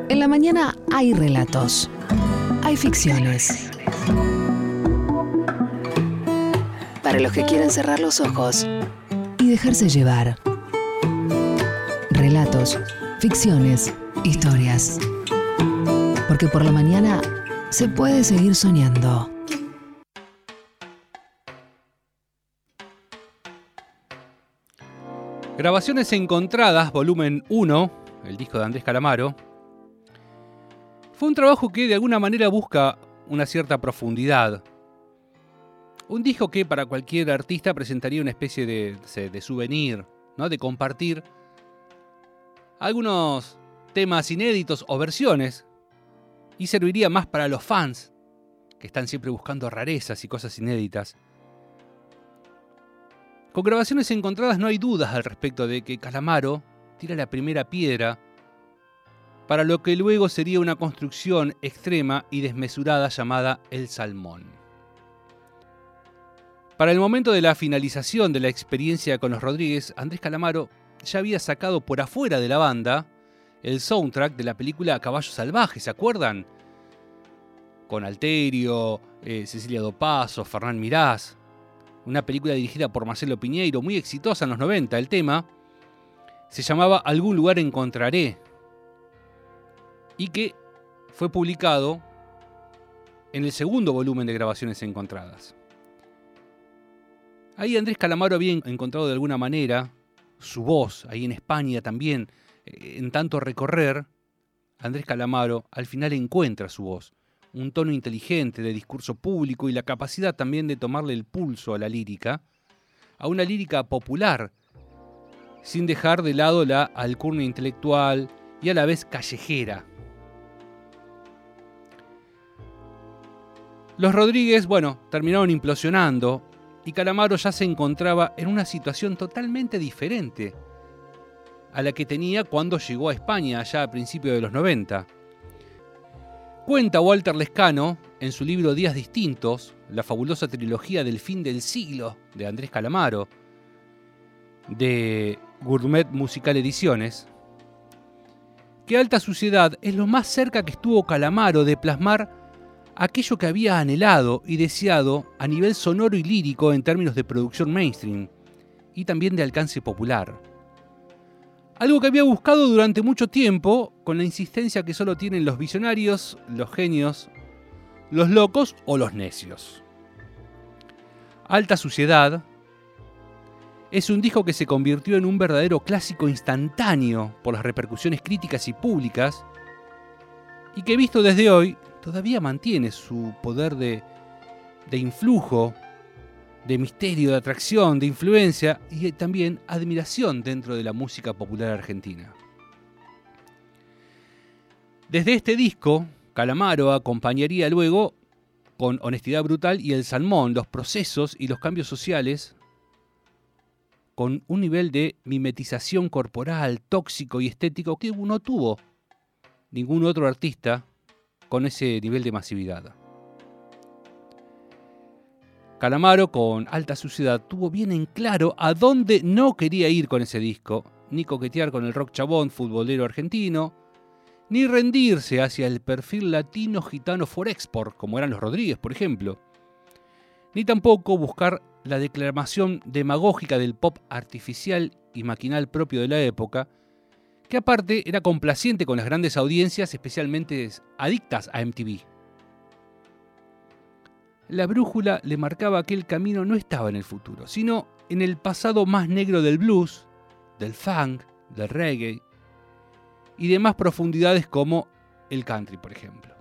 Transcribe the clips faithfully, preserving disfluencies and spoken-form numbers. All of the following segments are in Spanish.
En la mañana hay relatos, hay ficciones. Para los que quieren cerrar los ojos y dejarse llevar. Relatos, ficciones, historias. Porque por la mañana se puede seguir soñando. Grabaciones encontradas, volumen uno, el disco de Andrés Calamaro, fue un trabajo que de alguna manera busca una cierta profundidad. Un disco que para cualquier artista presentaría una especie de, de souvenir, ¿no? De compartir algunos temas inéditos o versiones, y serviría más para los fans, que están siempre buscando rarezas y cosas inéditas. Con Grabaciones encontradas no hay dudas al respecto de que Calamaro tira la primera piedra para lo que luego sería una construcción extrema y desmesurada llamada El Salmón. Para el momento de la finalización de la experiencia con los Rodríguez, Andrés Calamaro ya había sacado por afuera de la banda el soundtrack de la película Caballo Salvaje, ¿se acuerdan? Con Alterio, eh, Cecilia Dopazo, Fernán Mirás. Una película dirigida por Marcelo Piñeiro, muy exitosa en los noventa. El tema se llamaba Algún lugar encontraré y que fue publicado en el segundo volumen de Grabaciones encontradas. Ahí Andrés Calamaro había encontrado de alguna manera su voz, ahí en España también, en tanto recorrer. Andrés Calamaro al final encuentra su voz, un tono inteligente de discurso público y la capacidad también de tomarle el pulso a la lírica, a una lírica popular, sin dejar de lado la alcurnia intelectual y a la vez callejera. Los Rodríguez, bueno, terminaron implosionando y Calamaro ya se encontraba en una situación totalmente diferente a la que tenía cuando llegó a España, allá a principios de los noventa. Cuenta Walter Lescano, en su libro Días Distintos, la fabulosa trilogía del fin del siglo de Andrés Calamaro, de Gourmet Musical Ediciones, que Alta Suciedad es lo más cerca que estuvo Calamaro de plasmar aquello que había anhelado y deseado a nivel sonoro y lírico en términos de producción mainstream y también de alcance popular. Algo que había buscado durante mucho tiempo, con la insistencia que solo tienen los visionarios, los genios, los locos o los necios. Alta Suciedad es un disco que se convirtió en un verdadero clásico instantáneo por las repercusiones críticas y públicas, y que visto desde hoy todavía mantiene su poder de, de influjo, de misterio, de atracción, de influencia y también admiración dentro de la música popular argentina. Desde este disco, Calamaro acompañaría luego con Honestidad Brutal y El Salmón los procesos y los cambios sociales con un nivel de mimetización corporal, tóxico y estético que no tuvo ningún otro artista con ese nivel de masividad. Calamaro, con Alta Suciedad, tuvo bien en claro a dónde no quería ir con ese disco, ni coquetear con el rock chabón futbolero argentino, ni rendirse hacia el perfil latino gitano for export, como eran los Rodríguez, por ejemplo, ni tampoco buscar la declamación demagógica del pop artificial y maquinal propio de la época, que aparte era complaciente con las grandes audiencias, especialmente adictas a M T V. La brújula le marcaba que el camino no estaba en el futuro, sino en el pasado más negro del blues, del funk, del reggae y demás profundidades como el country, por ejemplo.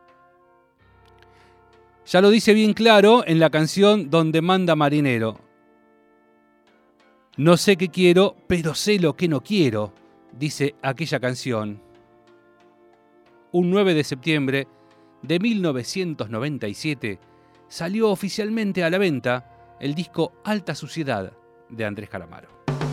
Ya lo dice bien claro en la canción Donde manda marinero. No sé qué quiero, pero sé lo que no quiero, dice aquella canción. Un nueve de septiembre de mil novecientos noventa y siete salió oficialmente a la venta el disco Alta Suciedad de Andrés Calamaro.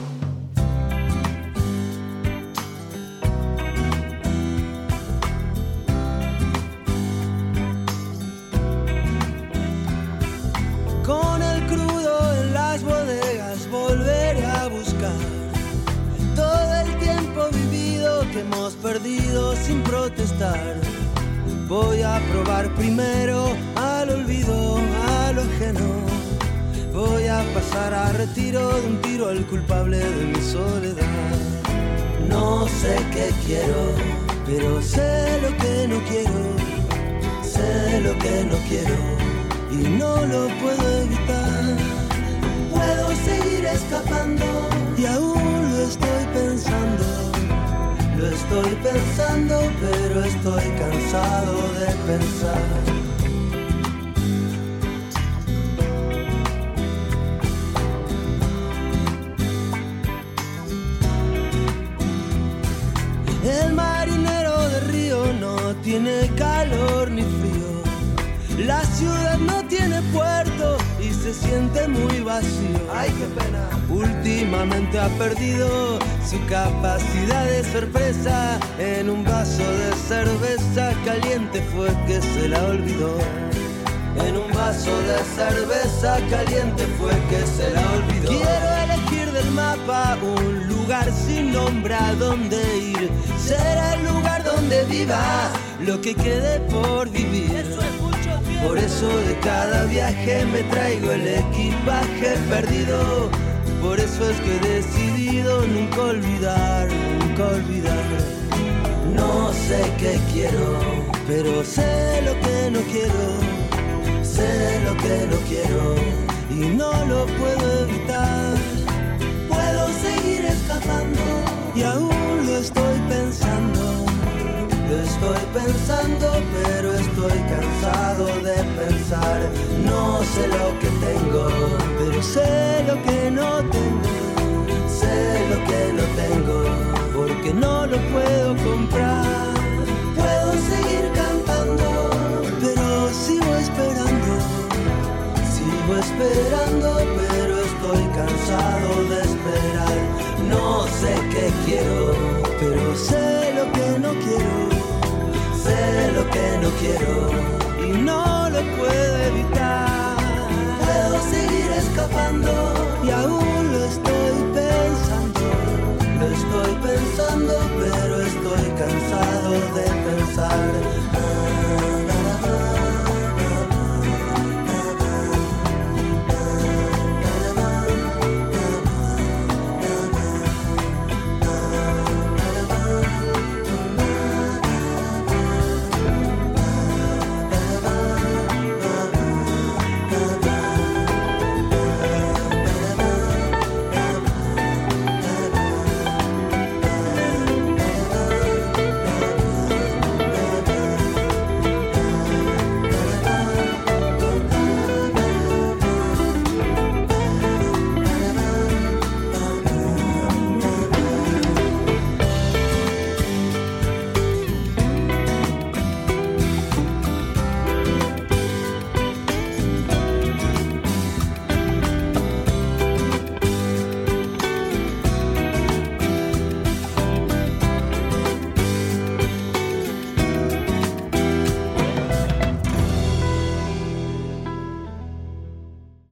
Con el crudo en las bodegas volveré a buscar todo el tiempo vivido que que hemos perdido sin protestar. Voy a probar primero al olvido, a lo ajeno. Voy a pasar a retiro de un tiro al culpable de mi soledad. No sé qué quiero, pero sé lo que no quiero. Sé lo que no quiero y no lo puedo evitar. Puedo seguir escapando y aún lo estoy pensando. Lo estoy pensando, pero estoy cansado de pensar. El marinero de río no tiene calor ni frío. La ciudad no tiene puerto y se siente muy vacío. Ay, qué pena. Últimamente ha perdido su capacidad de sorpresa. En un vaso de cerveza caliente fue que se la olvidó. En un vaso de cerveza caliente fue que se la olvidó. Quiero elegir del mapa un lugar sin nombre a donde ir. Será el lugar donde viva lo que quede por vivir. Por eso de cada viaje me traigo el equipaje perdido. Por eso es que he decidido nunca olvidar, nunca olvidar. No sé qué quiero, pero sé lo que no quiero. Sé lo que no quiero y no lo puedo evitar. Puedo seguir escapando y aún lo estoy pensando. Lo estoy pensando, pero estoy cansado de pensar. No sé lo que tengo, pero sé lo que no tengo. Sé lo que no tengo, porque no lo puedo comprar. Puedo seguir cantando, pero sigo esperando. Sigo esperando, pero estoy cansado de esperar. No sé qué quiero, pero sé lo que no quiero. Sé lo que no quiero y no lo puedo evitar. Puedo seguir escapando y aún lo estoy pensando. Lo estoy pensando, pero estoy cansado de pensar.